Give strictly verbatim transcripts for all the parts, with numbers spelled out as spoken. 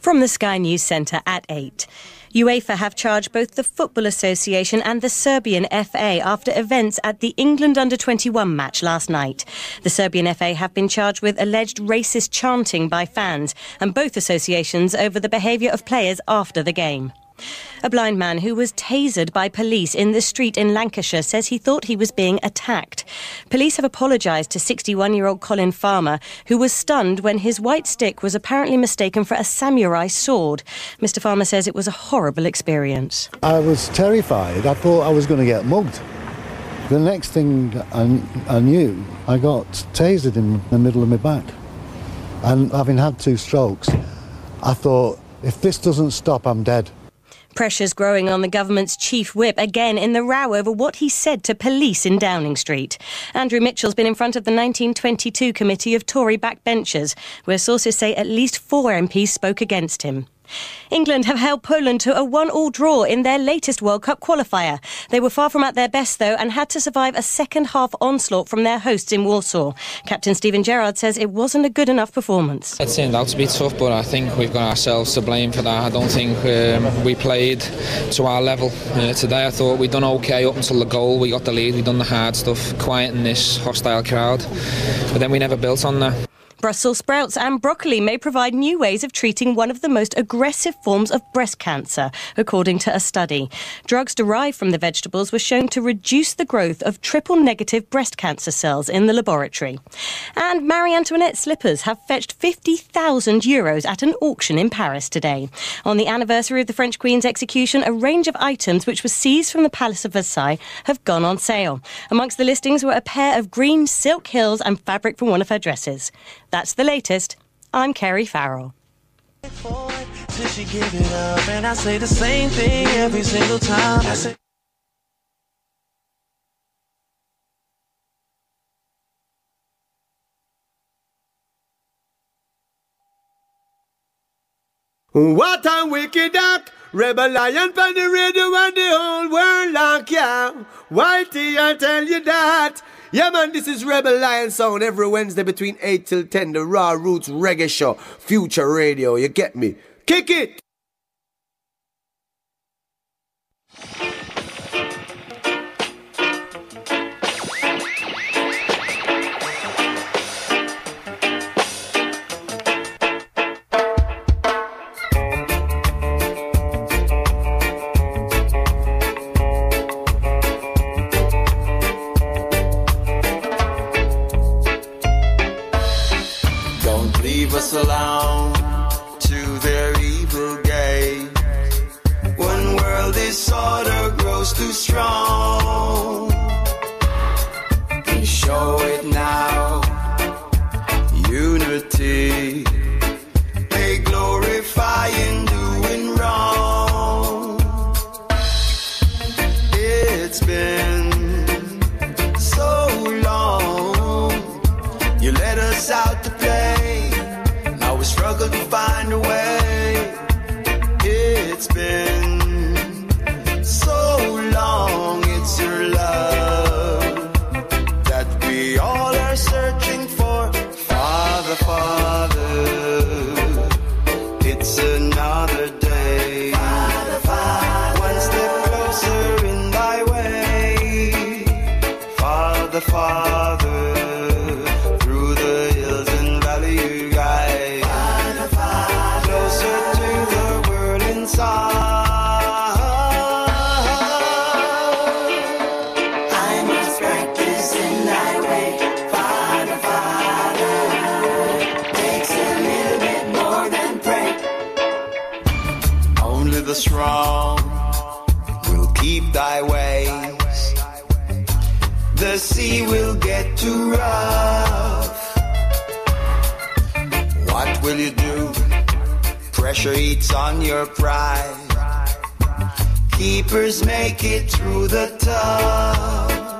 From the Sky News Centre at eight. UEFA have charged both the Football Association and the Serbian F A after events at the England under twenty-one match last night. The Serbian F A have been charged with alleged racist chanting by fans, and both associations over the behaviour of players after the game. A blind man who was tasered by police in the street in Lancashire says he thought he was being attacked. Police have apologised to sixty-one-year-old Colin Farmer, who was stunned when his white stick was apparently mistaken for a samurai sword. Mister Farmer says it was a horrible experience. I was terrified. I thought I was going to get mugged. The next thing I, I knew, I got tasered in the middle of my back. And having had two strokes, I thought, if this doesn't stop, I'm dead. Pressure's growing on the government's chief whip again in the row over what he said to police in Downing Street. Andrew Mitchell's been in front of the nineteen twenty-two committee of Tory backbenchers, where sources say at least four M Ps spoke against him. England have held Poland to a one-all draw in their latest World Cup qualifier. They were far from at their best, though, and had to survive a second-half onslaught from their hosts in Warsaw. Captain Stephen Gerrard says it wasn't a good enough performance. It turned out to be tough, but I think we've got ourselves to blame for that. I don't think um, we played to our level. Uh, today I thought we'd done OK up until the goal. We got the lead, we'd done the hard stuff, quiet in this hostile crowd. But then we never built on that. Brussels sprouts and broccoli may provide new ways of treating one of the most aggressive forms of breast cancer, according to a study. Drugs derived from the vegetables were shown to reduce the growth of triple-negative breast cancer cells in the laboratory. And Marie Antoinette slippers have fetched fifty thousand euros at an auction in Paris today. On the anniversary of the French Queen's execution, a range of items which were seized from the Palace of Versailles have gone on sale. Amongst the listings were a pair of green silk heels and fabric from one of her dresses. That's the latest. I'm Kerry Farrell. Till she give it up, and I say the same thing every single time. I say what a wicked act! Rebel Lion from the radio and the whole world like ya. Whitey, I tell you that. Yeah, man, this is Rebel Lion Sound every Wednesday between eight till ten, the Raw Roots Reggae Show, Future Radio, you get me? Kick it! alone to their evil gaze. One world disorder grows too strong. We show it now. Unity. They glorify in doing wrong. It's been so long. You let us out to play. Now we struggle to find a way. It's been so long. It's your love that we all are searching for. Father, Father, it's another day. Father, Father, one step closer in thy way. Father, Father, through the hills and valleys you guide. Father, Father, closer to the world inside. I must practice in thy way. Father, Father, takes a little bit more than pray. Only the strong will keep thy ways. The sea will get too rough. What will you do? Pressure eats on your pride. Keepers make it through the tough.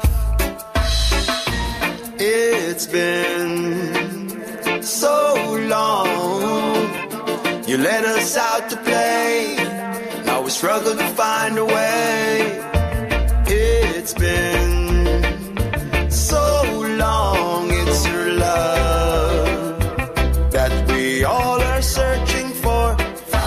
It's been so long. You let us out to play. Now we struggle to find a way. It's been so long. It's your love that we all are searching for.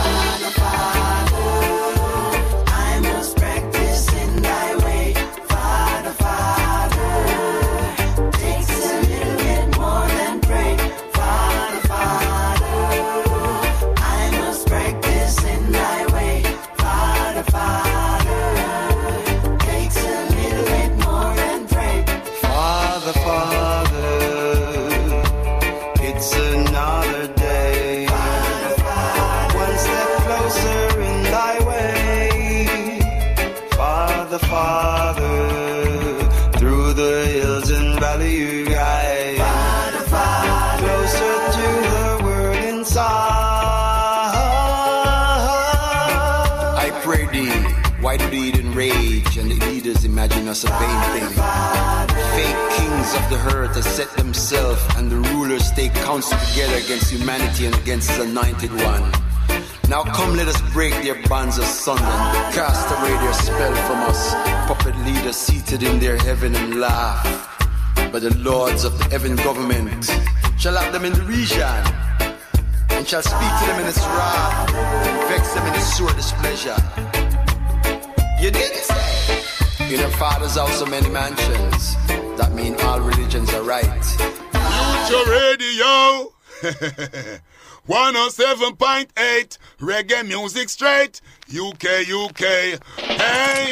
do they, why do they enrage and the leaders imagine us a vain thing? Fake kings of the earth have set themselves and the rulers take counsel together against humanity and against the anointed one. Now come let us break their bonds asunder and cast away their spell from us. Puppet leaders seated in their heaven and laugh. But the lords of the heaven government shall have them in the region and shall speak to them in its wrath, vex them in its sore displeasure. You didn't say. In her father's house are many mansions. That mean all religions are right. Future Radio one oh seven point eight reggae music straight. U K, U K. Hey!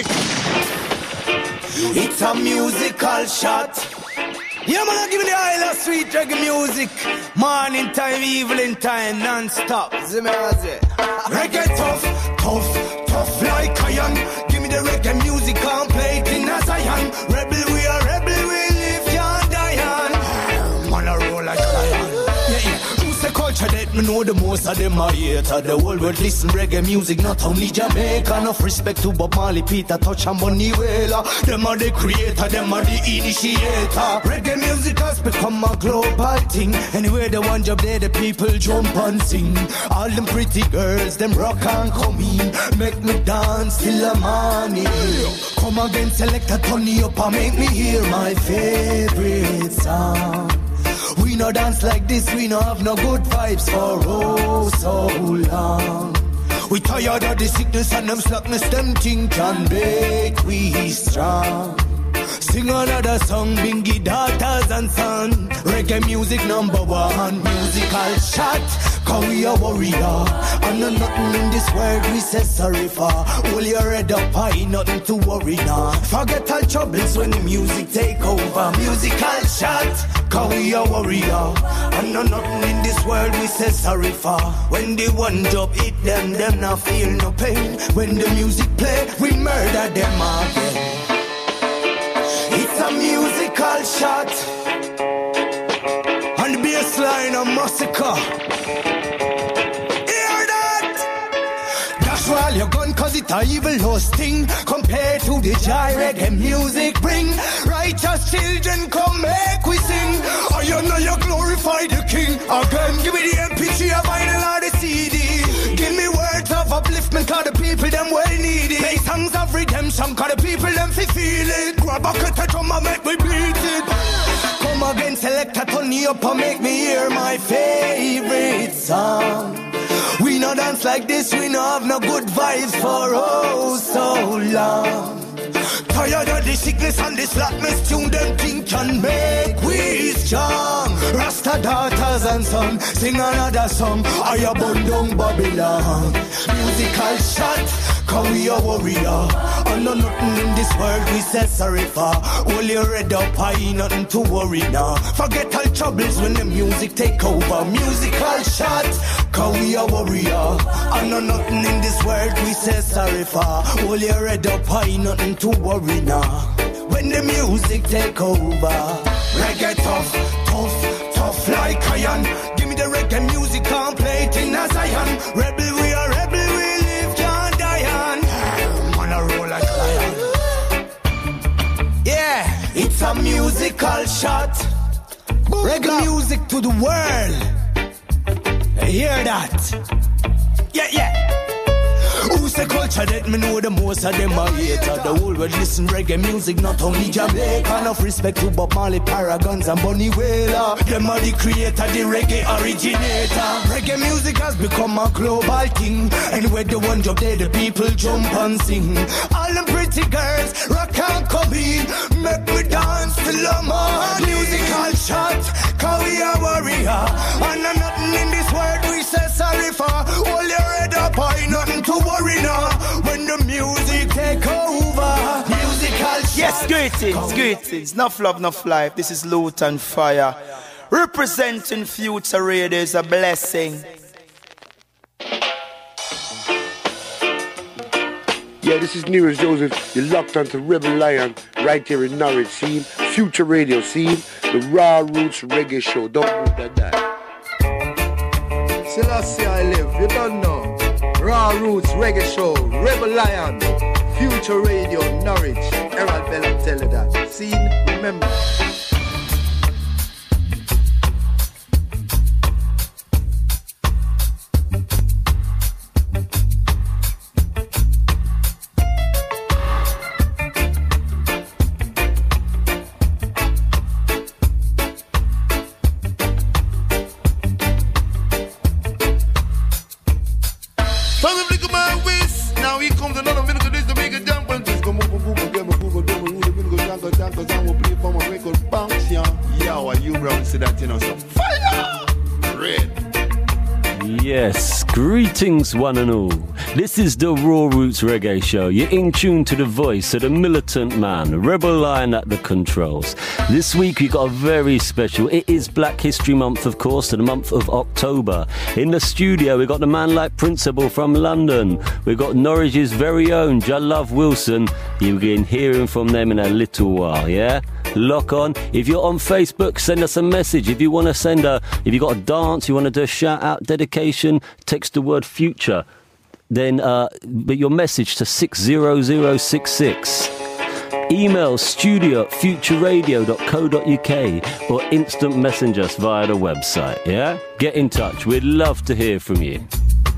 It's a musical shot. Yeah, man, give me the Isle of sweet reggae music. Morning time, evening time, non-stop. Reggae tough, tough, tough like iron. Give me the reggae music, I'm playing in a Zion. Rebel, we are rebel, we live, can't die on. Man, I roll like lion. Yeah, yeah. Who's the culture that me know the most of them are hater? The whole world listen reggae music, not only Jamaica. Enough respect to Bob Marley, Peter Tosh and Bonnie Wailer. Them are the creator, them are the initiator. Reggae music has become a global thing. Anywhere the one job there, the people jump and sing. All them pretty girls, them rock and come in. Make me dance till the morning. Come again, select a turn me up and make me hear my favorite song. We no dance like this, we no have no good vibes for oh so long. We tired of the sickness and them slackness, them thing can make we strong. Sing another song, Bingy daughters and son. Reggae music number one, musical shot. Cause we a warrior, and no nothing in this world we say sorry for. Hold your head up high, nothing to worry now. Forget all troubles when the music take over. Musical shot, cause we a warrior, and no nothing in this world we say sorry for. When the one job hit them, them not feel no pain. When the music play, we murder them again. It's a musical shot. On the bassline a massacre. Hear that? Dash while your gun cause it a evil hosting. Compared to the joy reggae music bring. Righteous children come make we sing. Oh you know you glorify the king. Again give me the M P three, a vinyl or the C D. Give me words of upliftment cause the people them well need it. Play songs of redemption cause the people them fi feel it. Grab a cut of drum and make me beat it. Come again select a turn me up and make me hear my favorite song. We no dance like this, we no have no good vibes for oh so long. Tired of the sickness and the slackness, tune them think can make we strong. Rasta daughters and son, sing another song. I abun down Babylon. Musical shot, cause we a warrior. And no nothing in this world we say sorry for. Hold your head up high, nothing to worry now. Forget all troubles when the music take over. Musical shot, cause we a warrior. And no nothing in this world we say sorry for. Hold your head up high, nothing to worry now. When the music take over. Reggae tough, tough, tough like iron. Give me the reggae music, can't play it in a Zion. Rebel, we are rebel, we live, can't die on. Man, I roll like lion. Yeah, it's a musical shot. Boom, reggae music to the world. Hear that? Yeah, yeah. Who's the culture that me know the most of them are hater? The whole world listen reggae music, not only Jamaica. Enough respect to Bob Marley, Paragons and Bonnie Wailer. Them are the creator, the reggae originator. Reggae music has become a global thing. Anywhere the one job there, the people jump and sing. All them pretty girls, rock and come in. Make me dance till the morning. Musical shot, cause we a warrior. And nothing in this world we say sorry for. Hold your head up high, nothing to worry now. When the music take over. Musical shot. Yes, greetings, greetings. Enough love, enough life. This is Luton Fire. Representing Future Radio is a blessing. Yeah, this is Neeraj Joseph. You're locked onto Rebel Lion right here in Norwich scene. Future Radio scene. The Raw Roots Reggae Show. Don't move that dial. Selassie I live. You don't know. Raw Raw Roots Reggae Show, Rebel Lion, Future Radio, Norwich, Herald Bell and tell you that. Scene, remember. Yes, greetings one and all. This is the Raw Roots Reggae Show. You're in tune to the voice of the militant man, Rebel Lion at the controls. This week we got a very special, it is Black History Month of course, the month of October. In the studio we got the Man Like Principle from London. We've got Norwich's very own Jalove Wilson. You'll be hearing from them in a little while, yeah? Lock on. If you're on Facebook, send us a message. If you want to send a, if you got a dance, you want to do a shout out, dedication, text the word future. Then, uh, but your message to six zero zero six six. Email studio at future radio dot co dot uk or instant message us via the website. Yeah, get in touch. We'd love to hear from you.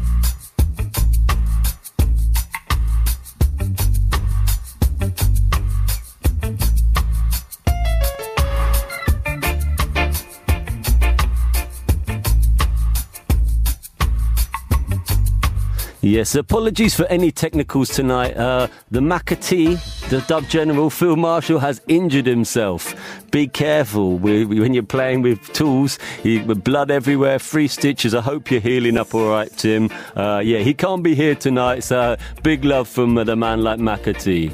Yes, apologies for any technicals tonight. Uh, the Macatee, the Dub General, Phil Marshall, has injured himself. Be careful we, we, when you're playing with tools, he, with blood everywhere, three stitches. I hope you're healing up all right, Tim. Uh, yeah, he can't be here tonight, so big love from uh, the Man Like Macatee.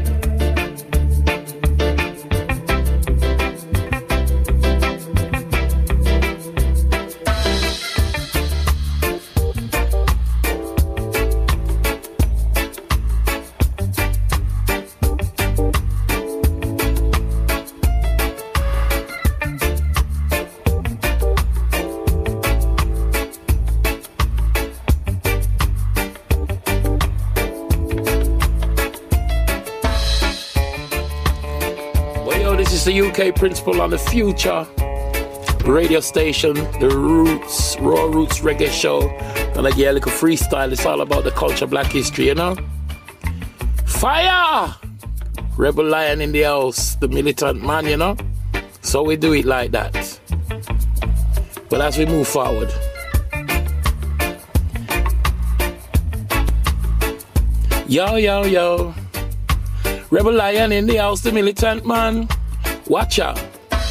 The U K Principle on the Future radio station, the Roots, Raw Roots Reggae Show. And I get a little freestyle. It's all about the culture, black history, you know. Fire! Rebel Lion in the house, the militant man, you know. So we do it like that. But as we move forward, yo, yo, yo. Rebel Lion in the house, the militant man. Watch out.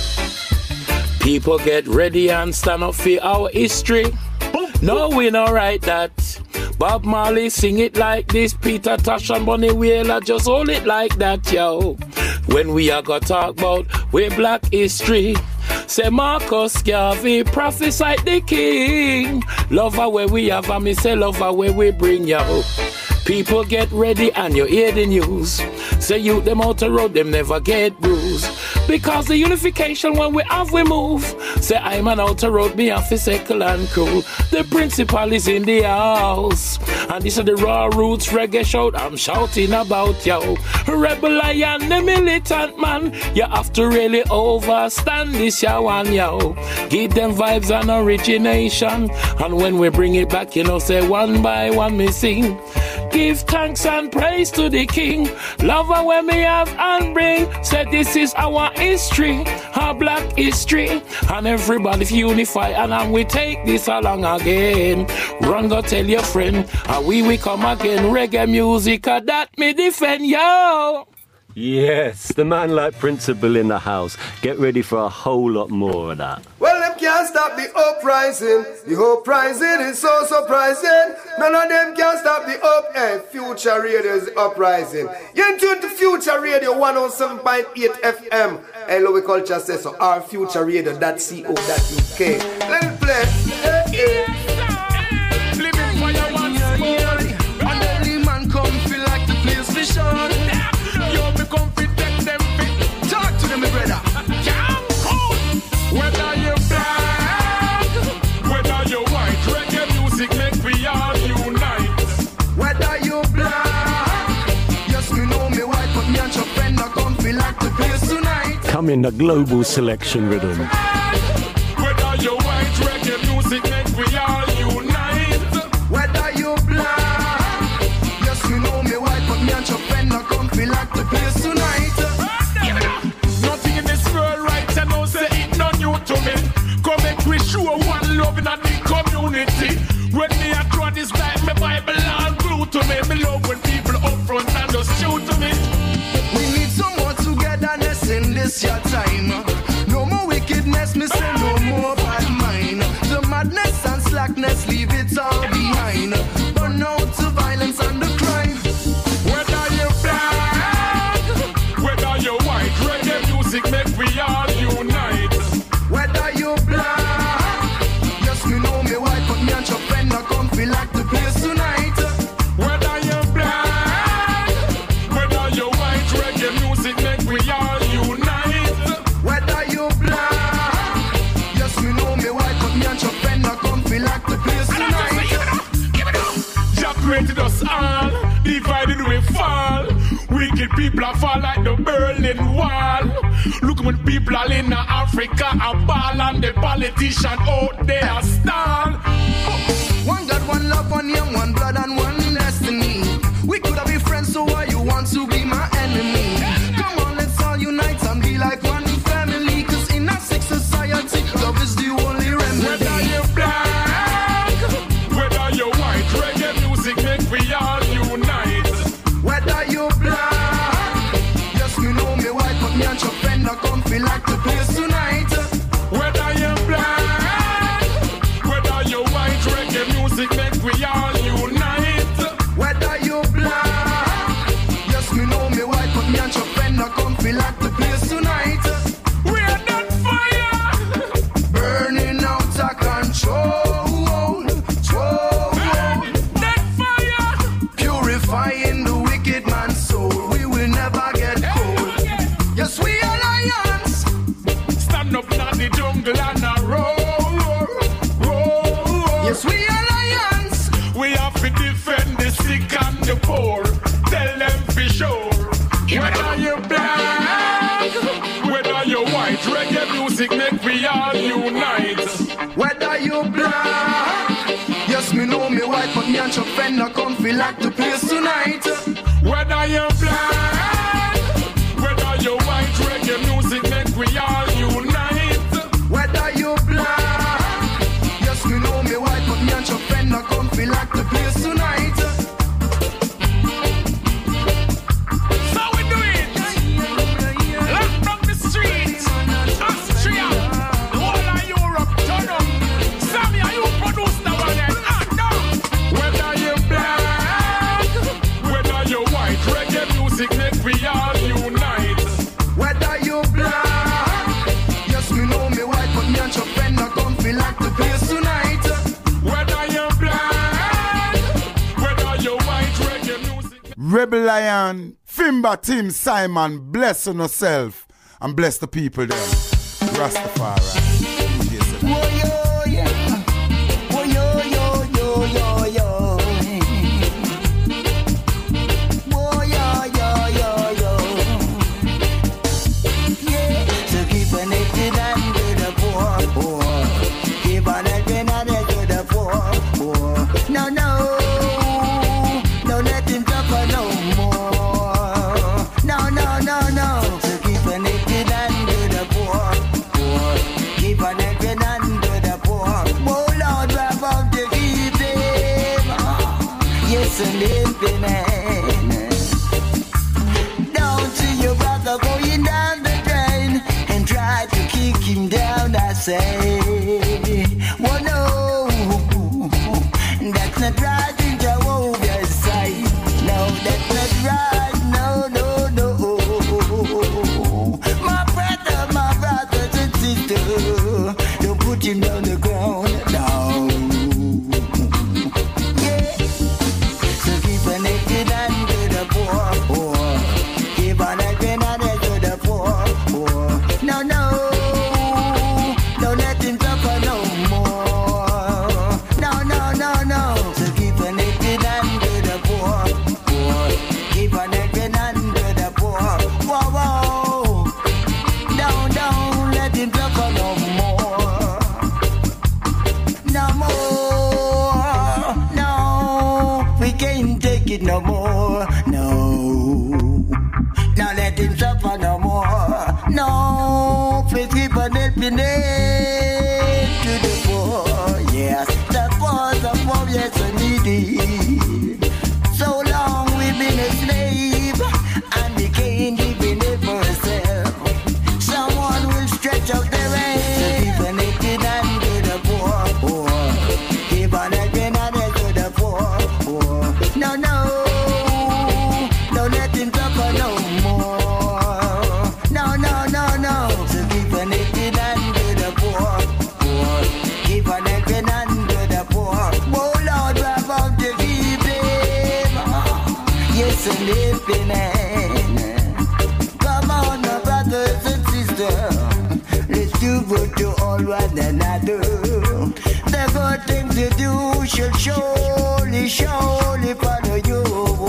People get ready and stand up for our history. No, we not write that. Bob Marley sing it like this. Peter Tosh and Bunny Wailer just hold it like that, yo. When we are gonna talk about we black history, say Marcus Garvey prophesied the king. Love her where we have and me say love her where we bring, yo. People get ready and you hear the news. Say you them out the road, them never get bruised. Because the unification when we have we move. Say I'm an outer road, me have to circle and cool. The principal is in the house. And this is the Raw Roots Reggae Show I'm shouting about, yo. Rebel Lion, the militant man. You have to really overstand this, yo, and yo. Give them vibes and origination. And when we bring it back, you know, say one by one me sing. Give thanks and praise to the King. Love her when me have and bring. Say this is our history, our black history. And everybody unify and then we take this along again. Run go tell your friend, and we will come again. Reggae music, that me defend, yo. Yes, the Man Like Principle in the house. Get ready for a whole lot more of that. Well, them can't stop the uprising. The uprising is so surprising. None of them can stop the up. Hey, Future Radio is uprising. You're in tune to Future Radio one oh seven point eight F M. Hello, we culture says so. Our future radio dot co dot U K. Let it play. Hey, hey. Living for your one small. And every man come feel like the place for sure. Yo, me come fit, take them fit. Talk to them, my brother. Jam cool. Whether you black, whether you white, reggae music make we all unite. in the global selection rhythm. Whether you white, reggae music make we all unite. Whether you black, yes, me know me white, but me and your friend not come feel like the place tonight. Nothing in this world right, I know say it no new to me. Come make we show one love in the community. When me a draw this back, my Bible all glue to me. Me love when people up front and just shoot to me. We need some more togetherness in this your time. No more wickedness, me say no more bad mind. The madness and slackness, leave it all behind. Burn out the violence and the crime. Whether you black, whether you white, reggae music make we all unite. Whether you black, yes me know me white, but me and your friend not come feel like the place tonight. Whether you black, whether you white, reggae music make we all unite. Whether you black, yes me know me white, but me and your friend not come feel like the place tonight. Give it up, Jah created us all, divided we fall. Wicked people are fall like the Berlin Wall. Look when people are in Africa a ball and the politician out there stall. One God, one love, one young, one blood and one destiny. We could have been friends, so why you want to be my enemy? Come on, let's all unite and be like one family. Cause in our sick society, love is the only remedy. Whether you black, whether you white, reggae music make we all unite. Whether you black, yes me know me white, but me and your friend not come feel like the place tonight. Whether you black, whether you white, reggae music make we all unite. Whether you black, yes me know me white, but me and your friend not come feel like the place tonight. We are on fire, burning out of control, control. That fire, purifying the wicked man's soul. We will never get cold. Yes, we are lions. Stand up in the jungle and a roar, roar. Yes, we are lions. We have to defend the sick and the poor. Tell them for sure. Whether you black, whether you white, reggae music make we all unite. Whether you black, yes, me know me white, but me and your friend not come feel like the place tonight. Whether you black, whether you white, reggae music make we all unite. Whether you black, yes, me know me white, but me and your friend not come feel like the place tonight. So we do it. Lock down the streets. Austria, the whole of Europe, turn up. Sammy, you produce the one then. Ah, no. Whether you black, whether you white, reggae music make we all unite. Whether you black, yes, me know me white, but me and your friend not come feel like the place tonight. Whether you black, whether you white, reggae music. Rebel Lion, Fimba, Tim, Simon, bless on yourself and bless the people there. Rastafari. Whoa, yo, yeah. Whoa, yo, yo, yo, yo, yo. Whoa, yo, yo, yo, yo. Yeah. So keep on it and to the poor, poor. Keep on it and to the poor, poor. No, no. No, let him suffer no more. No, no, no, no. So keep on it and to the poor, poor. Keep on it and to the poor. Oh Lord, we're about to keep him. Yes, and infinite. Don't see your brother going down the drain and try to kick him down, I say. Well, no, that's not right in Jehovah's sight. No, that's not right. No, no, no. My brother, my brothers and sisters, don't put him down the ground. No. Yeah. So keep on it and to the poor, poor. Keep on it and to the poor, poor. No, no. Don't let him suffer no more. No, no, no, no. So keep on it and to the poor, poor. Keep on it we can't take it no more. No, now let him suffer no more. No, please keep on helping it to the poor. Yes, the poor, the poor, yes, we need it. So long we've been a slave, and we can't even it for ourselves. Someone will stretch out their hand, keep on helping and to the poor. poor. Keep on helping and to the poor. poor. No, no, don't let him suffer no more. No, no, no, no. So keep on helping and to the poor. poor. Keep on helping and to the poor. Oh Lord, we're about to keep him. Yes, and helping hand. Come on, my brothers and sisters. Let's do good to all one another. The good things you do shall surely, surely follow you.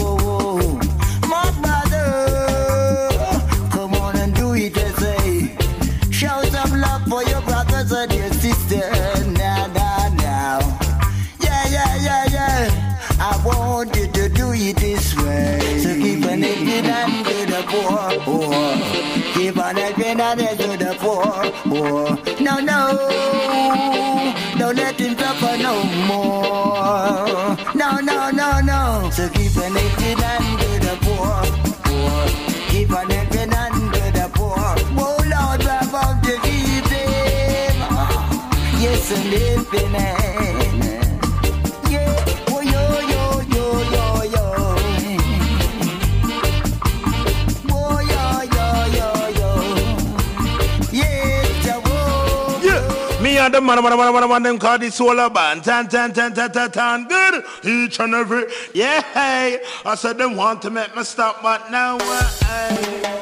My brother, come on and do it, I say. Show some love for your brothers and your sisters. Now, now, now. Yeah, yeah, yeah, yeah. I want you to do it this way. So keep on helping and to the poor, poor. Keep on helping and to the poor, poor. No, no, don't let him suffer no more. No, no, no, no. So keep on helping and to the poor, poor. Keep on helping and to the poor. Oh Lord, we're about to keep him. Yes, and helping hand. Yeah, oh yo, yo, yo, yo, yo. Oh yo, yo, yo, yo. Yeah, yeah. Me and the man, man, man, man, man, them call the solar band. Tan, tan, tan, tan, tan, tan. Good. Each and every. Yeah, hey. I said them want to make me stop, but now, uh, hey.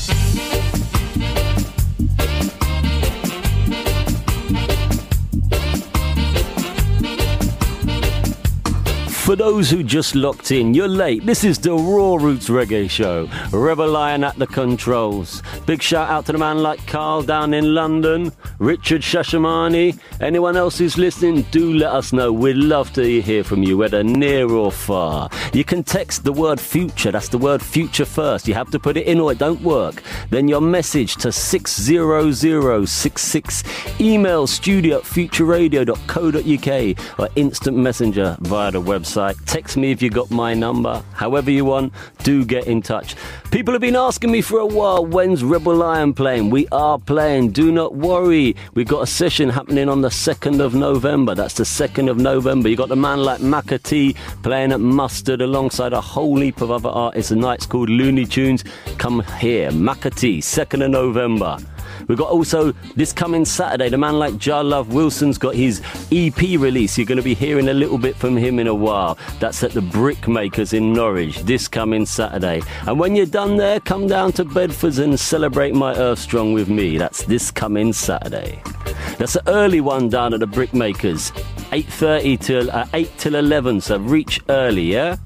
For those who just locked in, you're late. This is the Raw Roots Reggae Show. Rebel Lion at the controls. Big shout out to the man like Carl down in London, Richard Shashamani. Anyone else who's listening, do let us know. We'd love to hear from you, whether near or far. You can text the word future. That's the word future first. You have to put it in or it don't work. Then your message to six zero zero six six. Email studio at future radio dot co dot uk or instant messenger via the website. Text me if you got my number. However you want, do get in touch. People have been asking me for a while, when's Rebel Lion playing? We are playing, do not worry. We've got a session happening on the second of November. That's the second of November. You got a man like Macca T playing at Mustard alongside a whole heap of other artists. The night's called Looney Tunes. Come here, Macca T, second of November. We've got also this coming Saturday, the man like Jar Love Wilson's got his E P release. You're going to be hearing a little bit from him in a while. That's at the Brickmakers in Norwich this coming Saturday. And when you're done there, come down to Bedford and celebrate my Earth Strong with me. That's this coming Saturday. That's an early one down at the Brickmakers, eight thirty till uh, eight till eleven. So reach early, yeah.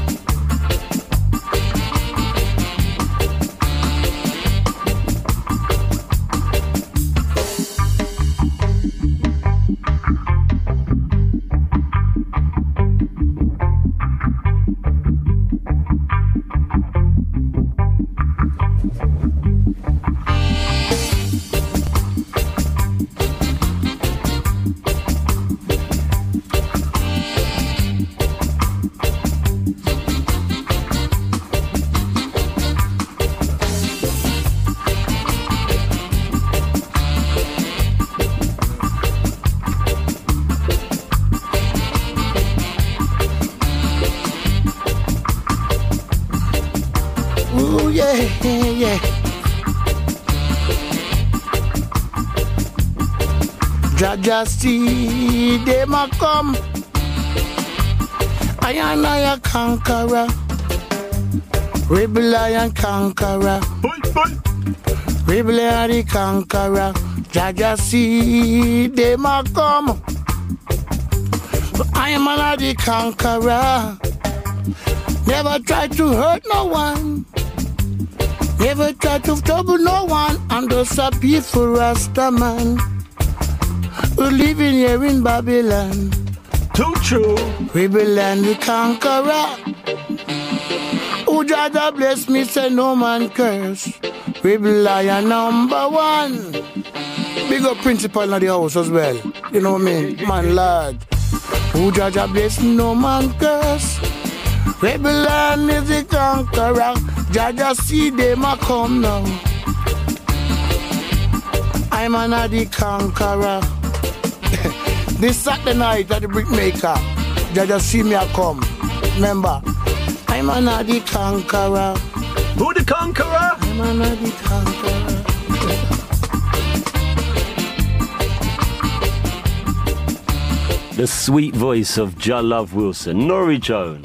Jaja see them a come. I am I a conqueror. Rebel Lion conqueror. Rebel Lion the conqueror. Jaja see them a come. I am a the conqueror. Never try to hurt no one. Never try to trouble no one. And those are peaceful Rasta man. We're living here in Babylon. Too true. Rebel and the conqueror. Who Jaja bless me, say no man curse. Rebel Lion number one. Big up principal in the house as well. You know what I mean? Man lad. Who Jaja bless me, no man curse. Rebel Lion is the conqueror. Jaja see them a come now. I'm an the conqueror. This Saturday night at the Brickmaker, Jaja see me a come. Remember, I'm an the conqueror. Who the conqueror? I'm an the conqueror. The sweet voice of Ja Love Wilson, Norwich own.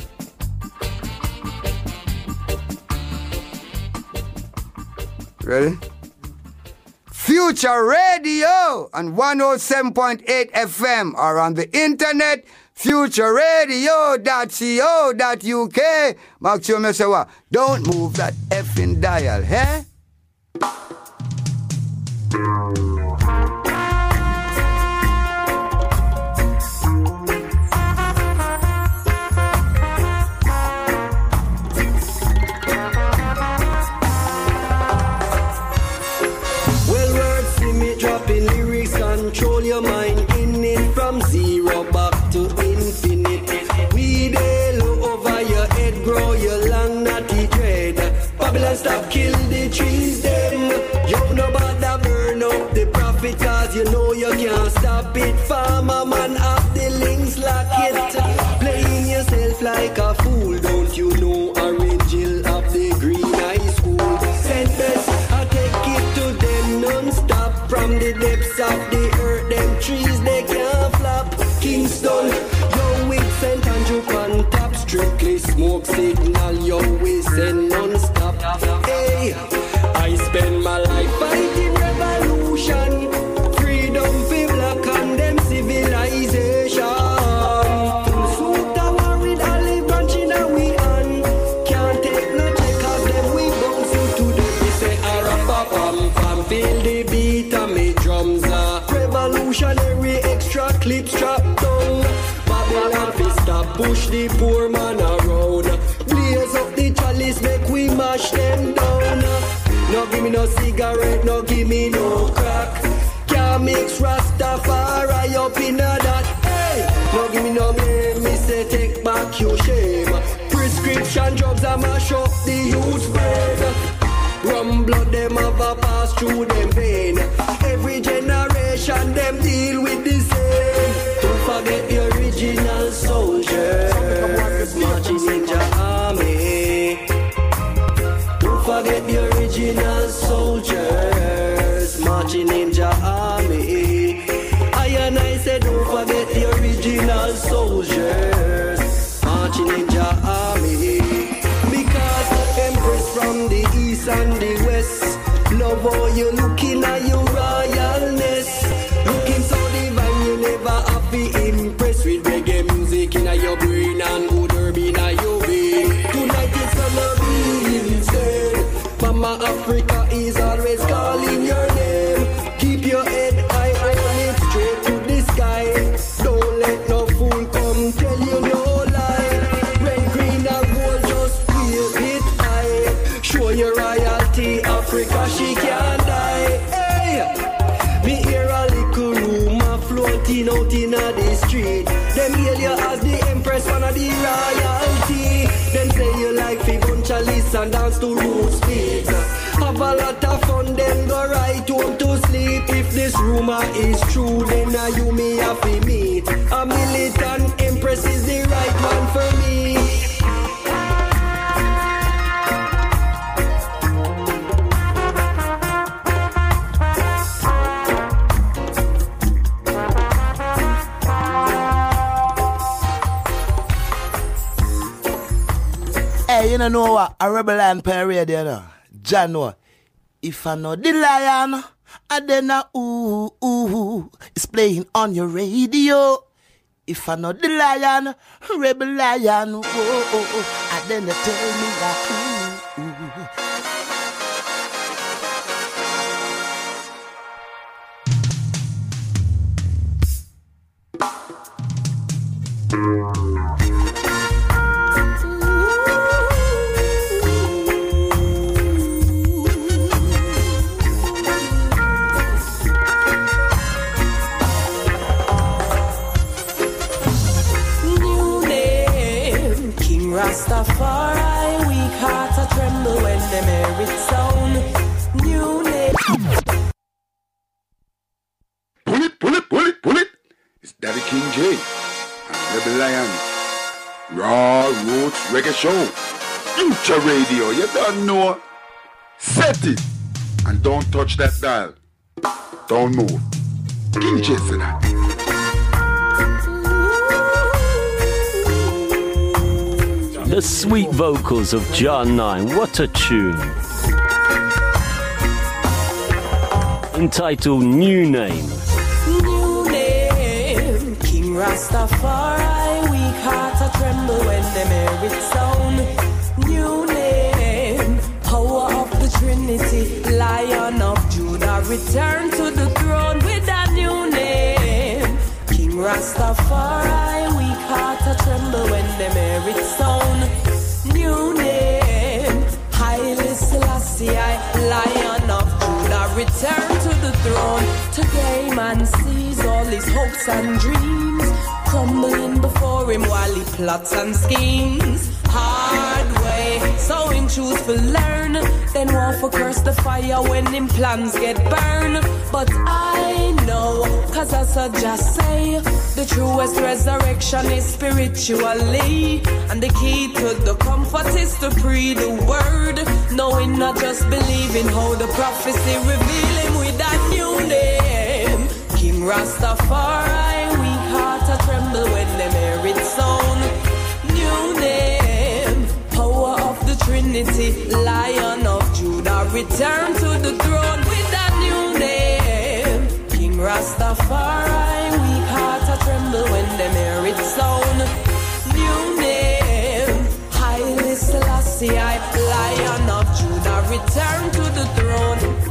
Ready? Future Radio on one oh seven point eight F M or on the internet, future radio dot co dot U K. Make sure me say what? Don't move that effing dial, eh? Control your mind in it from zero back to infinite. We dey low over your head, grow your long natty dread. Babylon stop, kill the trees them. You know about that burn up the profit, cause you know you can't stop it. Farmer man up the links lock it. Playing yourself like a fool, don't you know Orange Hill up the green high school. Send best, I take it to them non-stop from the depths of the them trees they can't flop. Kingston, yo with Saint Andrew on top. Strictly smoke signal, yo we send non-stop. Hey, I spend my life fighting revolution. Freedom for black and them civilization. Full suit of war with olive branch in a we hand. Can't take no check cause them we bounce you to the we say Arapapam. Feel the beat and me drums are revolutionary, extra clip strap down. Babylon fist stop, push the poor man around. Blaze up the chalice, make we mash them down. No give me no cigarette, no give me no crack. Can't mix Rastafari up in a that. Hey, no give me no blame, me say take back your shame. Prescription drugs I mash up the youth brain. Rum blood them have a pass through them vein. Every generation them deal with the same. Don't forget the original soldiers marching in your army. Don't forget the original soldiers marching in your army. I and I said don't forget the original soldiers marching in your army. Because Empress from the east and the west, love how you looking at your royalness. Looking so divine, you never have to impress with reggae music in your brain and good herb in your vein. Tonight it's gonna be insane. Mama Africa is always calling your name. Keep your head high and it straight to the sky. Don't let no fool come tell you no lie. Red, green and gold, just wave it high. Show your royalty, Africa, she can't die. Hey, me hear a little rumor floating out in the street. Them hail you as the empress, one of the royalty. Them say you like fi bunch of lists and dance to roots beats. Have a lot of fun, then go right home to sleep. If this rumor is true, then now you me have to meet. A militant empress is the right one for me. Hey, you know what? A Rebel Lion parade, you know. Jano. If I know the lion, and then a ooh, ooh, it's playing on your radio. If I know the lion, Rebel Lion, oh, oh, oh, and then they tell me that ooh, ooh. Rastafari, weak heart a tremble when them hear it sound. New name. Pull it, pull it, pull it, pull it. It's Daddy King J and Rebel Lion. Raw Roots Reggae Show. Future Radio, you don't know. Set it and don't touch that dial. Don't move. King J said that. The sweet vocals of John Nine, what a tune. Entitled New Name. New name, King Rastafari, weak heart a tremble when them hear it sound. New name, power of the Trinity, Lion of Judah, return to the throne with a new name. King Rastafari, weak heart a tremble when them hear it sound. New name, Haile Selassie, Lion of Judah, return to the throne. Today man sees all his hopes and dreams crumbling before him while he plots and schemes. Hard way, so him choose to learn, then want for curse the fire when him plans get burned. But I know, cause as I just say, the truest resurrection is spiritually, and the key to the comfort is to pray the word, knowing not just believing how the prophecy reveal him with that new name. King Rastafari, weak heart a tremble when them hear it sound. New name, power of the Trinity, Lion of Judah, return to the throne with that new name. King Rastafari, weak heart a tremble when them hear it sound. New name, Haile Selassie, Lion of Judah, return to the throne.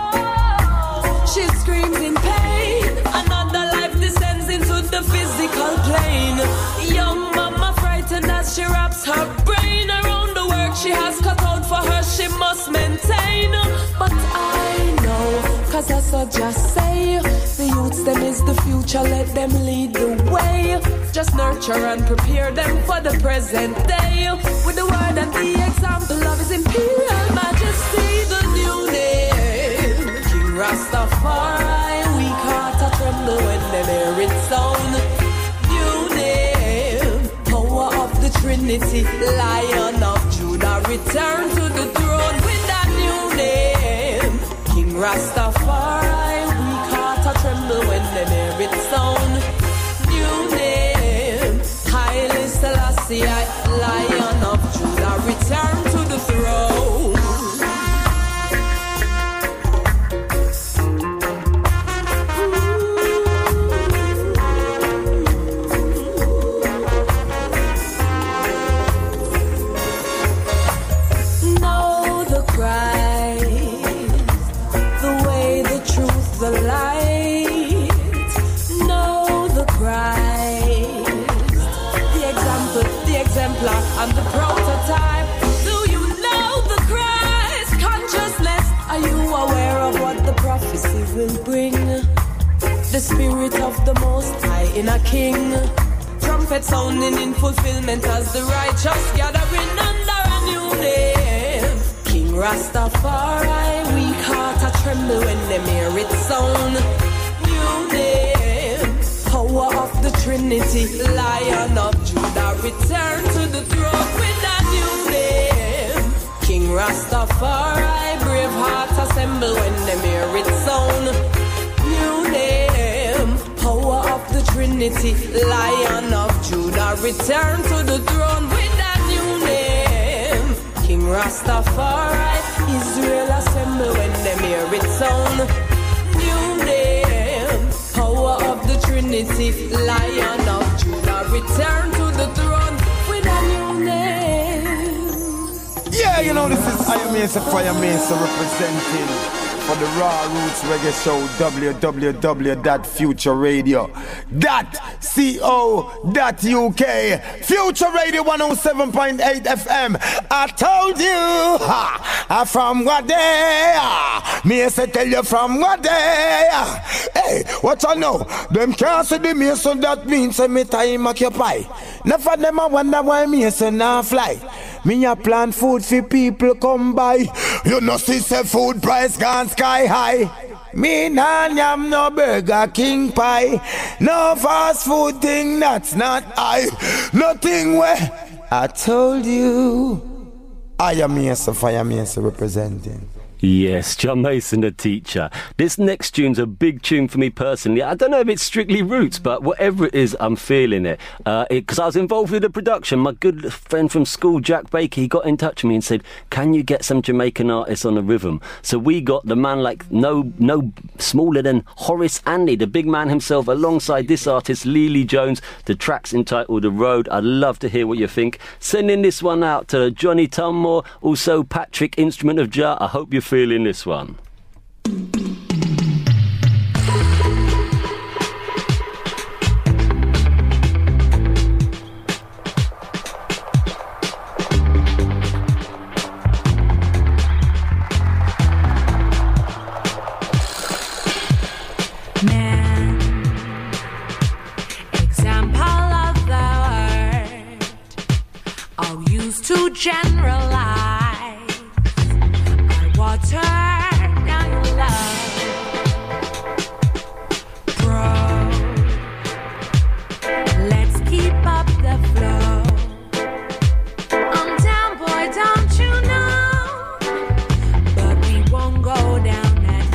She screams in pain, another life descends into the physical plane. Young mama frightened as she wraps her brain around the work she has cut out for her, she must maintain. But I know, cause as I just say, the youths them is the future, let them lead the way. Just nurture and prepare them for the present day, with the word and the example of his imperial majesty. The new name, King Rastafari, weak heart a tremble when them hear it sound. New name, power of the Trinity, Lion of Judah, return to the throne with that new name. King Rastafari, weak heart a tremble when them hear it sound. New name, Haile Selassie, Lion of Judah, return to the throne. The light, know the Christ, the example, the exemplar, and the prototype. Do you know the Christ consciousness? Are you aware of what the prophecy will bring? The spirit of the Most High in a king, trumpet sounding in fulfillment as the righteous gathering under a new name. King Rastafari, weak heart a tremble when them hear it sound. New name, power of the Trinity, Lion of Judah, return to the throne with a new name. King Rastafari, brave heart assemble when them hear it sound. New name, power of the Trinity, Lion of Judah, return to the throne with a new name. King Rastafari, Israel assemble when them hear it sound. New name, power of the Trinity, Lion of Judah, return to the throne with a new name. Yeah, you know this is Iron Mesa Fire Mesa representing for the Raw Roots Reggae Show, w w w dot future radio dot co dot uk. Future Radio one oh seven point eight F M. I told you, ha, I'm from what day? Me I say tell you from what day? Hey, what you know? Them can't see the me, so that means say me time occupy. Never them I wonder why me say nah fly. Me a plan food for people come by. You know see say food price gone sky high. Me nah yam no Burger King pie. No fast food thing that's not I. Nothing where I told you. I am Mesa Fire Mesa representing. Yes, John Mason, the teacher. This next tune's a big tune for me personally. I don't know if it's strictly roots, but whatever it is, I'm feeling it. Because uh, I was involved with the production. My good friend from school, Jack Baker, he got in touch with me and said, can you get some Jamaican artists on the rhythm? So we got the man like no no smaller than Horace Andy, the big man himself, alongside this artist, Lily Jones. The track's entitled The Road. I'd love to hear what you think. Sending this one out to Johnny Tulmore, also Patrick, Instrument of Jah. I hope you're feeling this one. Man, example of the word, all used to generalize. Water down your love, bro. Let's keep up the flow. I'm down, boy, don't you know? But we won't go down that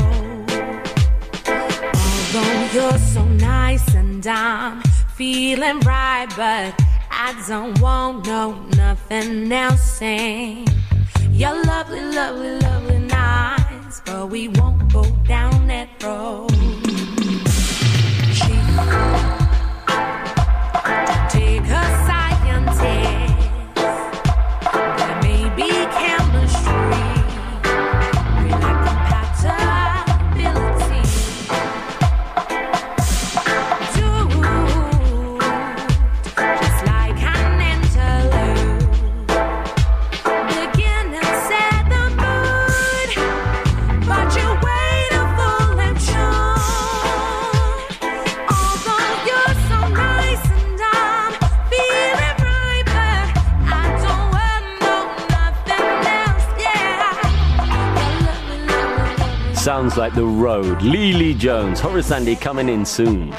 road. Although you're so nice and I'm feeling right, but I don't want no nothing else. Sing. You're lovely, lovely, lovely, nice, but we won't go down that road. She take a scientist, there may be chemistry, we like compatibility. Dude, just like an interlude. Sounds like The Road. Lily Jones, Horace Andy coming in soon.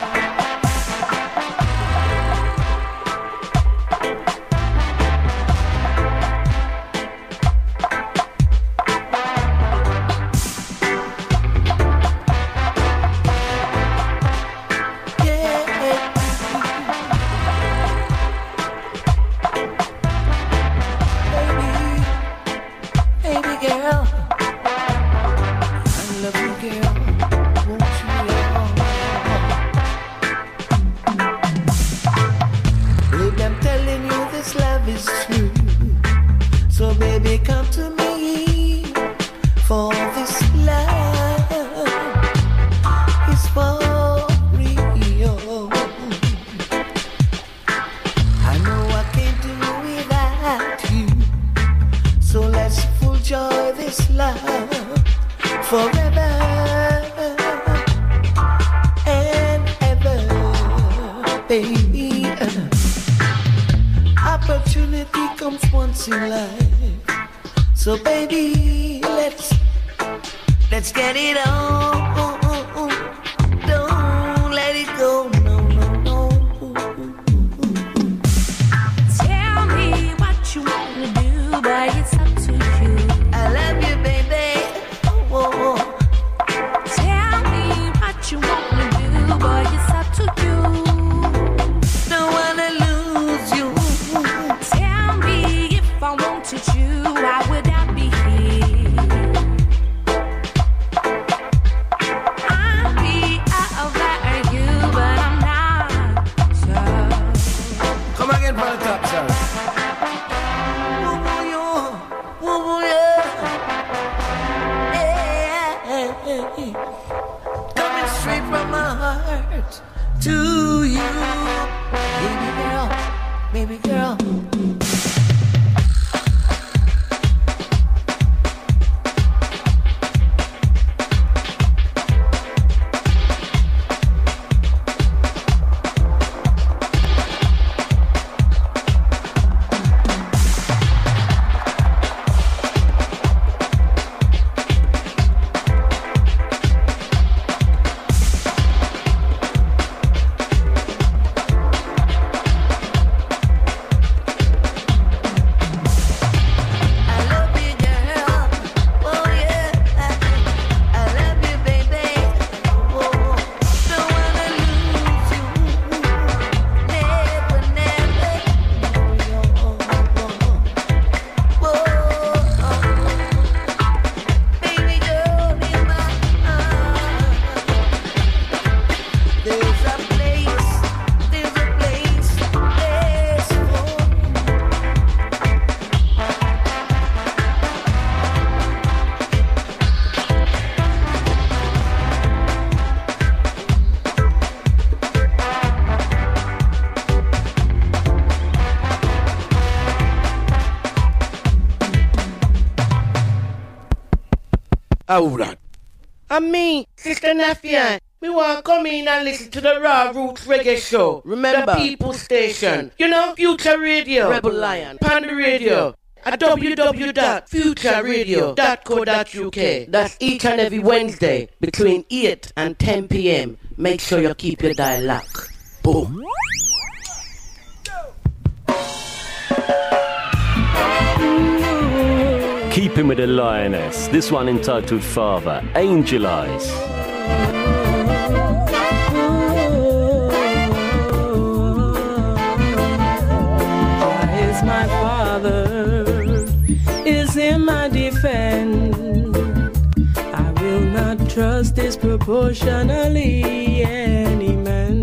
How that? And me, Sister Nafian, we want to come in and listen to the Raw Roots Reggae Show. Remember, the People Station. You know, Future Radio. Rebel Lion. Panda Radio. At w w w dot future radio dot co dot u k. That's each and every Wednesday between eight and ten p.m. Make sure you keep your dial locked. Boom. Keeping with the Lioness. This one entitled Father, Angel Eyes. Jah is my Father, is in my defense. I will not trust disproportionately any man.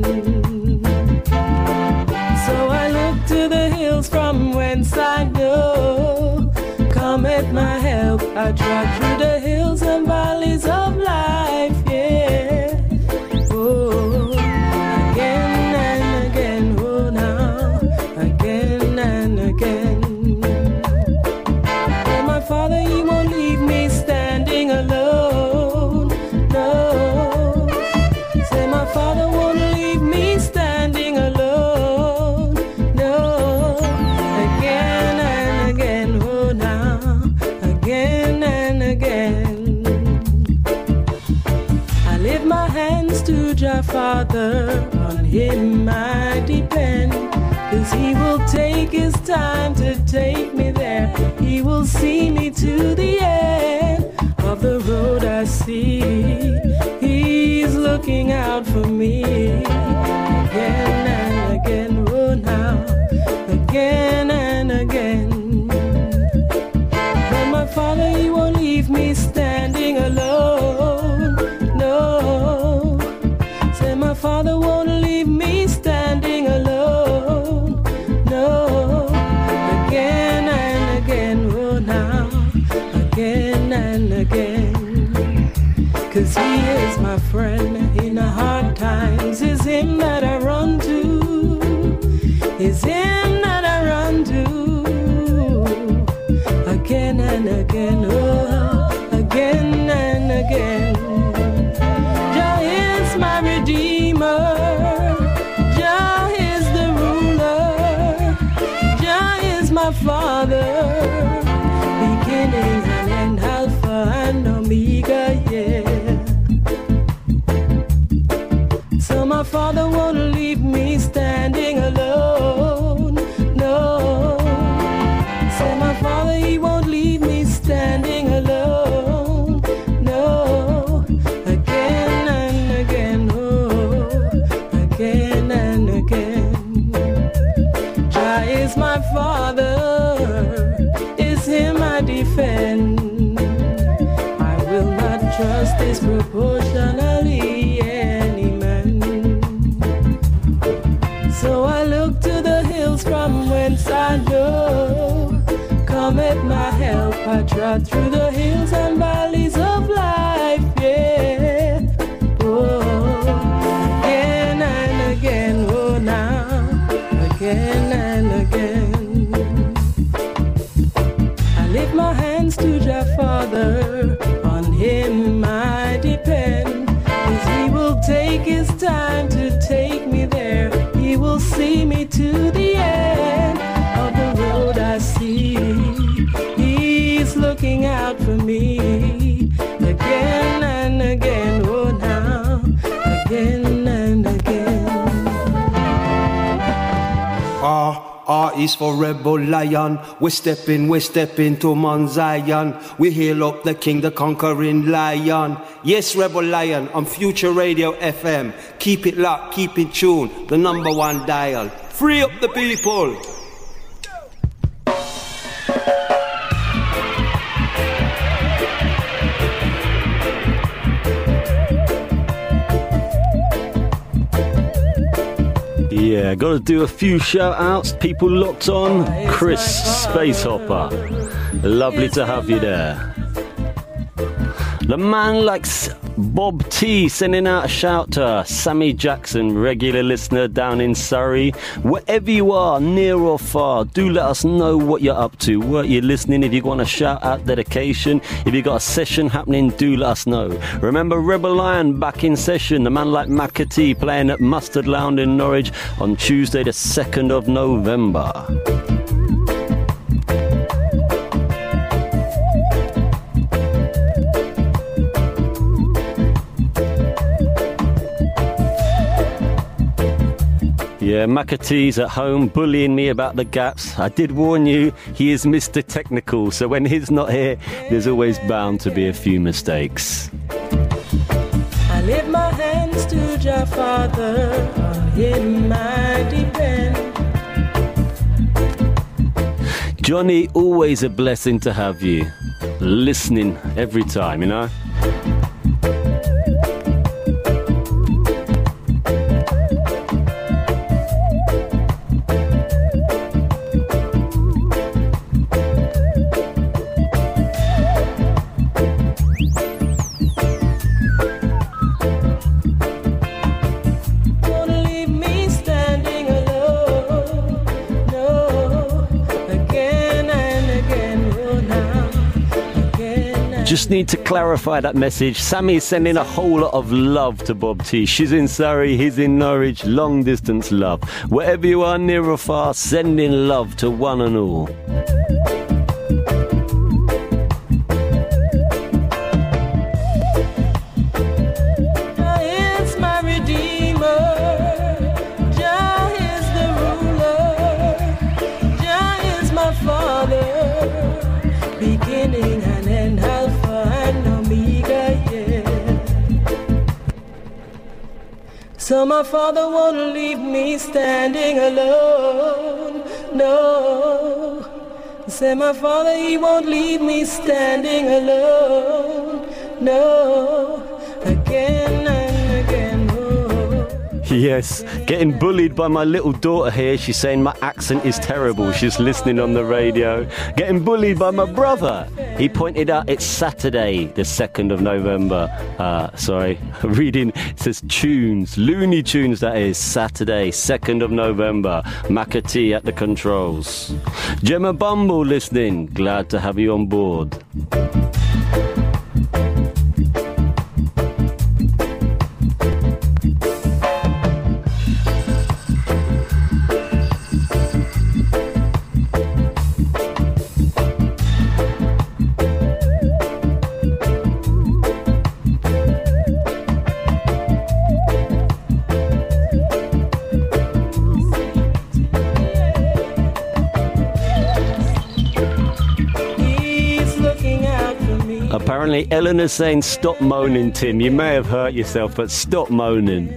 So I look to the hills from whence I know cometh my help. I trod through the hills and valleys of life, yeah. Oh, again and again, oh now, again and again. Oh, my Father, He won't leave me standing alone, no. Say my Father won't leave me standing alone, no. Again and again, oh now, again and again. I lift my hands to Jah Father, on Him I depend, 'cause He will take His time to take me there. He will see me to the end of the road I see. He's looking out for me again and again, oh now, again and again. But my Father, He won't leave me standing alone, no. Say my Father won't leave me standing alone, no. Again and again, oh now, again and again. 'Cause He is my friend in the hard times. It's Him that I run to. It's Him that I run to. Again and again, oh, again and again. Jah is my Redeemer. Jah is the ruler. Jah is my Father. Beginning and end, Alpha and Omega, yeah. So my Father won't leave me standing alone, no. Say my Father, He won't leave me standing alone, no. Again and again, oh, again and again. Jah is my Father, is Him I defend. I will not trust disproportionately any man. So I look to the hills from whence I know cometh my help. I trod through the hills and valleys of life, yeah. Oh, again and again, oh now, again and again. I lift my hands to Jah Father, on Him I depend, 'cause He will take His time to take me there. He will see me to the end of the road I see. He's looking out for me again and again, oh now, again and again. R, R is for Rebel Lion. We step in, we step into Mount Zion. We hail up the King, the conquering lion. Yes, Rebel Lion on Future Radio F M. Keep it locked, keep it tuned. The number one dial. Free up the people. Yeah, gotta do a few shout outs. People locked on. Chris Space Hopper. Lovely to have you there. The man likes Bob T sending out a shout to her. Sammy Jackson, regular listener down in Surrey. Wherever you are, near or far, do let us know what you're up to, what you're listening. If you want a shout out dedication, if you got a session happening, do let us know. Remember Rebel Lion back in session. The man like Macca T playing at Mustard Lounge in Norwich on Tuesday the second of November. Yeah, Macca T's at home bullying me about the gaps. I did warn you, he is Mister Technical, so when he's not here, there's always bound to be a few mistakes. I lift my hands to Jah Father, on him I depend. Johnny, always a blessing to have you. Listening every time, you know? Just need to clarify that message. Sammy's sending a whole lot of love to Bob T. She's in Surrey, he's in Norwich. Long distance love. Wherever you are, near or far, sending love to one and all. So my Father won't leave me standing alone, no. Say my Father, he won't leave me standing alone, no. Again and again, oh. Yes, getting bullied by my little daughter here. She's saying my accent is terrible. She's listening on the radio. Getting bullied by my brother. He pointed out it's Saturday, the second of November. Uh, sorry, reading, it says tunes, Looney Tunes that is, Saturday, second of November. Macca T at the controls. Gemma Bumble listening, glad to have you on board. Apparently Eleanor's saying stop moaning, Tim. You may have hurt yourself, but stop moaning.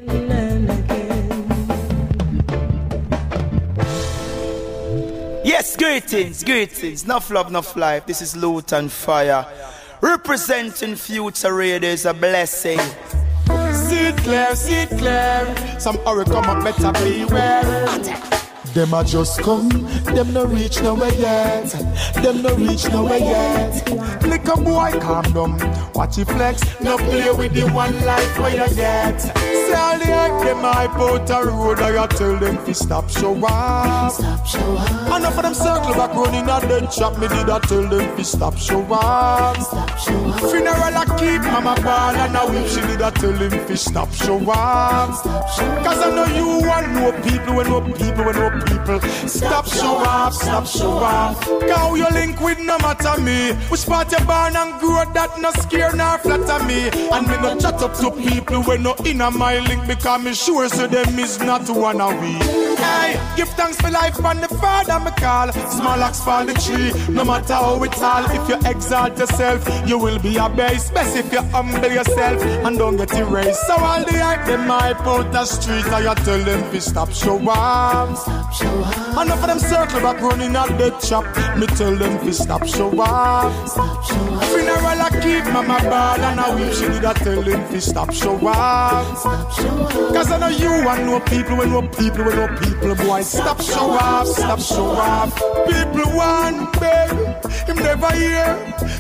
Yes, greetings, greetings. Enough love, enough life. This is Luton Fire. Representing Future Radio is a blessing. See it clear, see it clear. Some hurry come up, better beware. Them a just come, them no reach nowhere yet. Them no reach nowhere yet. Little boy, calm down, watch it flex. No play with the one life where you get. Say all the hype, them hype out a road. I tell them to stop show up. Stop show up. Enough of them circle back running and then chop me. Did I tell them to stop show up. Stop show up. Funeral I keep mama ball and I wish she did I tell them to stop show up. Stop show up. Cause I know you want no people when no people when no people. Stop show off, stop show off. How you link with no matter me. Which part you born and grow that no scare nor flatter me. And me no chat up to people when no inner my link because me sure so them is not one of we. Hey, give thanks for life and the Father me call. Small axe fall the tree, no matter how it's all. If you exalt yourself, you will be a base. Best if you humble yourself and don't get erased. So all the hype them hype out the street, I tell them to stop show off. Stop show off. Enough of them circle back running at the chop. Me tell them to stop show off. Stop show off. Funeral I keep mama ball and I wish she did I tell them to stop show off. Stop show off. Cause I know you want no people when no people when no people boy. Stop show off, stop show off. People want baby, him never hear.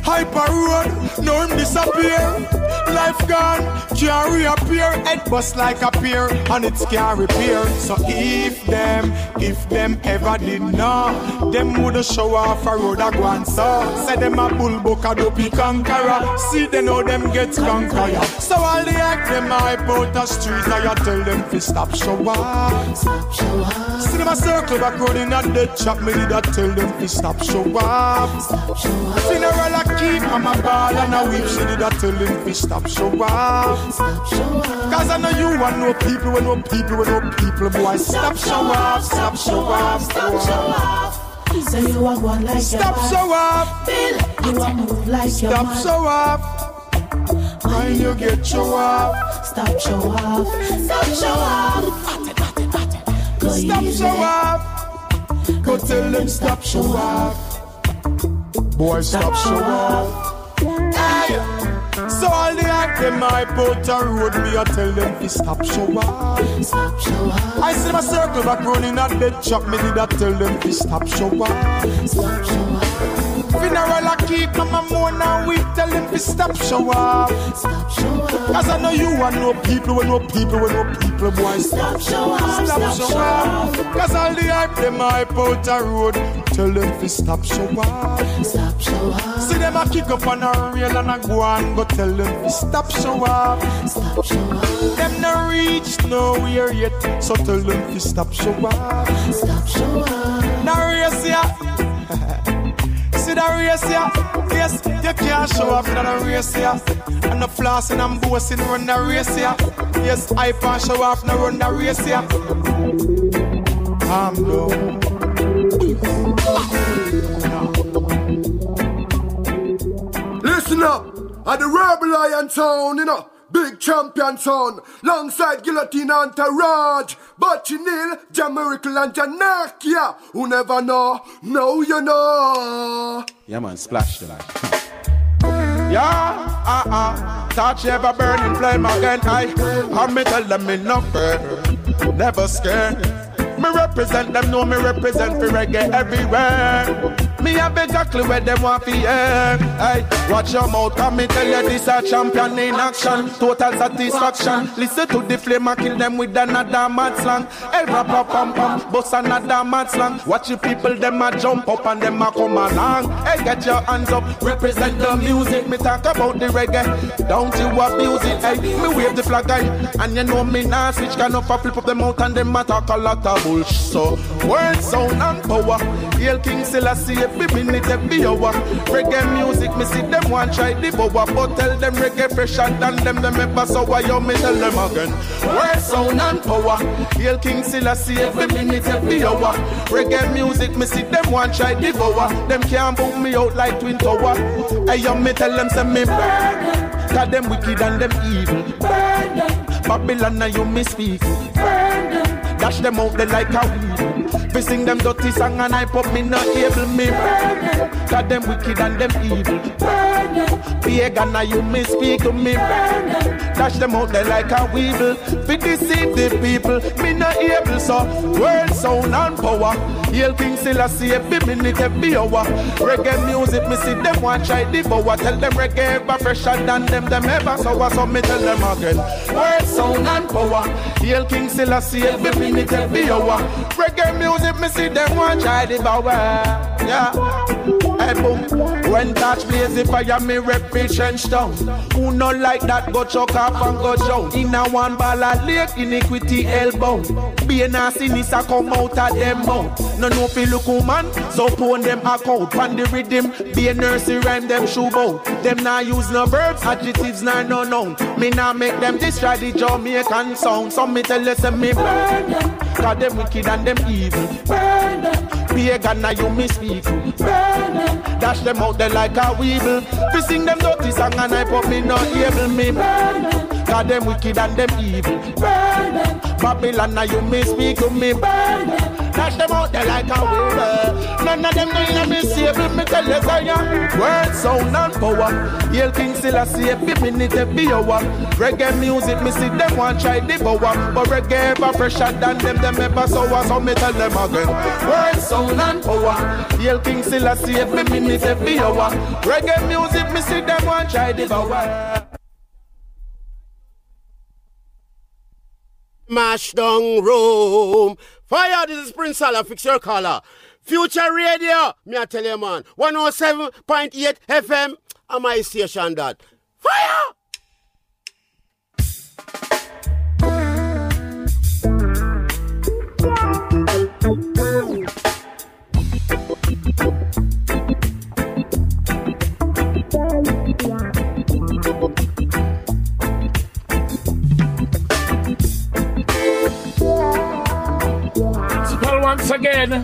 Hyper road, now him disappear. Life gone, can't reappear. Head bust like a pier, and it can't repair. So if them, if them ever did know, them woulda show off a road a gwan so. Say them a bull book a dopey conqueror. See they know them get conqueror. So all the act them hype out the streets, I tell them fi stop show off. Stop show off. See them a circle back road in a dead chop, me did I tell them fi stop show off. Stop show off. Funeral a keep, I'm a ball and a whip, she did I tell them fi stop show off. Stop show off. Cause I know you want no people, when no people, when no people, boy. Stop show off, stop show off, stop show off. Say you want one like stop your show off. Bill, you want move like your stop show off. When you get show off. Stop show off. Stop show off. Go stop easy. Show off. Go tell them stop show off. Boy, stop show off. Hey. So all the act them I put a road, me I tell them to stop show off. Stop show off. I see my circle back running at the chop, me did I tell them to stop show off. Stop show off. Funeral I keep on my mourn and we tell them to stop show off. Stop show off. Cause I know you want no people, when no people, when no people, boy. Stop show off. Stop show off. Cause all the hype them I put a road, tell them to stop show off. Stop show off. See them a kick up on a rail and a go on, go tell them to stop show off. Stop show off. Them no reach nowhere yet, so tell them to stop show off. Stop show off. Now race ya. See the race ya. Yes, you can't show off in the race ya. And the flossing and boasting run the race ya. Yes, I can show off now run the race ya. Calm down. Listen up, at the Rebel Lion Town, you know, big champion town, alongside Guillotine and Taraj, Bachinil, Jamaica and Janakia, who never know, now you know. Yeah man, splash the light. Yeah, ah uh, ah, uh, touch ever burning flame again. I, I me tell them me no fear, never scared. Me represent them, know me represent for reggae everywhere. Me have exactly where them want to hear. Hey, watch your mouth, come me tell you this a champion in action. Total satisfaction. Listen to the flame and kill them with another mad slang. Hey, rap pam pam pam, bust another mad slang. Watch the people, them a jump up and them a come along. Hey, get your hands up, represent the music. Me talk about the reggae, don't you abuse it. Hey, me wave the flag high, and you know me nah switch. Can up flip up them out and them a talk a lot of bullshit. So, word, sound and power. Hail King Selassie, every minute, every hour. Reggae music, me see them want try the boa, but tell them reggae fresher than them, them ever so why you me tell them again. Word, sound and power. Hail King Selassie, every minute, every hour. Reggae music, me see them want try the boa. Them can't boom me out like Twin Tower. Hey, you me tell them, say me burn them. Cause them wicked and them evil. Burn them. Babylon, now you me speak. Burn them. Dash them out there like a weed. We sing them dirty song and I pop me not able me burn them. Cause them wicked and them evil. Burn them. Pagan now you me speak to me burn them. Dash them out there like a weevil. We deceive the people, me not able so. World sound and power. Hail King Selassie every minute, every hour. Reggae music, me see them want try the boa. Tell them reggae ever fresher than them, them ever so. So me tell them again. World sound and power. Hail King Selassie every minute, every hour. Reggae music, me see them want try the boa. Yeah. Hey boom. When touch blaze the fire, me rep trench down. Who not like that go choke off and go down. In a one ball of lake, iniquity elbow. Be a nasty nissa come out of them mouth. No no feel look woman, so pwn them account. Pan the rhythm, be a nursery rhyme them shoe bout. Them nah use no verbs, adjectives nah no noun. Me nah make them destroy the Jamaican sound. Some me tell you say me burn them. Cause them wicked and them evil. Burn them. Pagan now you me speak. Burn them. Dash them out there like a weevil. We sing them dirty song and I pop me not able me burn them. Cause them wicked and them evil. Burn them. Babylon now you me speak to me burn them. flash them out there like a wheel. None of them know in me save me tell you Zion. Word, sound and power. Hail King Selassie every minute, every hour. Reggae music, me see them want try the power. But reggae ever fresher than them, them ever sour. So me tell them again. Word, sound and power. Hail King Selassie every minute, every hour. Reggae music, me see them want try the power. Mash down room. Fire, this is Prince Salah, fix your collar. Future Radio, me I tell you man, one oh seven point eight F M, and my station that. Fire! Well, once again,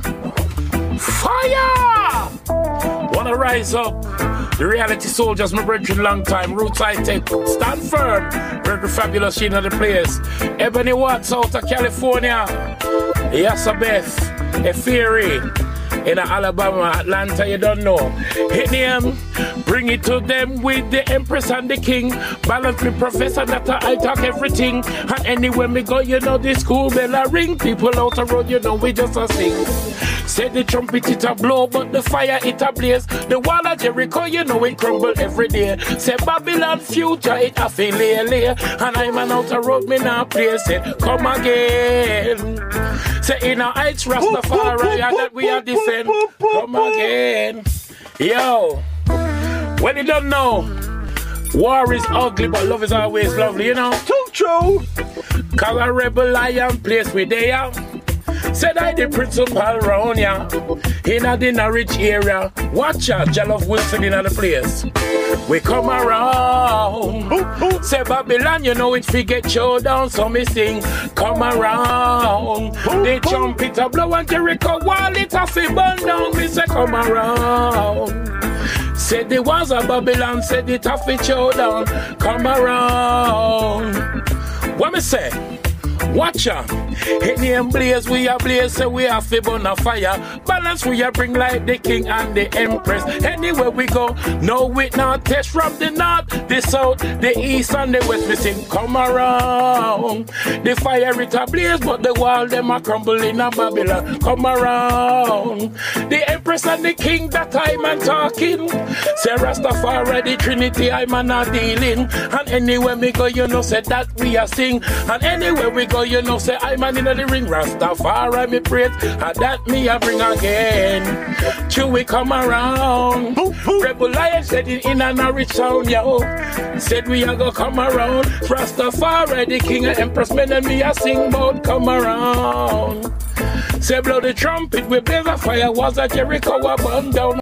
fire! Wanna rise up? The reality soldiers, my brethren, long time. Roots I take, stand firm. Very fabulous, she know the place. Ebony Watts out of California. Yassa Beth, a Fury. In Alabama, Atlanta, you don't know. Hit them, bring it to them with the Empress and the King. Balance me, Professor, that I talk everything. And anywhere me go, you know the school bell a ring. People out the road, you know we just a sing. Say the trumpet it a blow, but the fire it a blaze. The wall of Jericho, you know it crumble every day. Say Babylon future, it a feel lay. And I'm an out the road, me now play. Say come again. Say in our heights, Rastafari, and that we are descend. Come again. Yo, when you don't know, war is ugly, but love is always lovely, you know? Too true. Cause a rebel lion place with they are. Said I the principal round ya. In a dinner rich area. Watch out, Jollof Wilson in the place. We come around. Say Babylon, you know it fi get show down. So me sing, come around. They jump it a blow and Jericho wall it a fi burn down. Me say come around. Said the was a Babylon, said it a fi show down. Come around. What me say? Watch out. Hit name blaze, we are blaze, so we are fi burn a fire. Balance we are bring like the king and the empress. Anywhere we go, no it not test from the north, the south, the east and the west. We sing come around. The fire it a blaze, but the wall them a crumble in a Babylon. Come around. The empress and the king that I man talking. Say Rastafari, the Trinity I man a dealing. And anywhere we go, you know say that we are sing. And anywhere we go, you know say I man in the ring. Rastafari me praise, and that me a bring again. Till we come around. Rebel Lion said it in a rich sound, yo. Said we a go come around. Rastafari the king and empress men and me a sing bout come around. Say blow the trumpet, we blaze a fire, was a Jericho a burn down.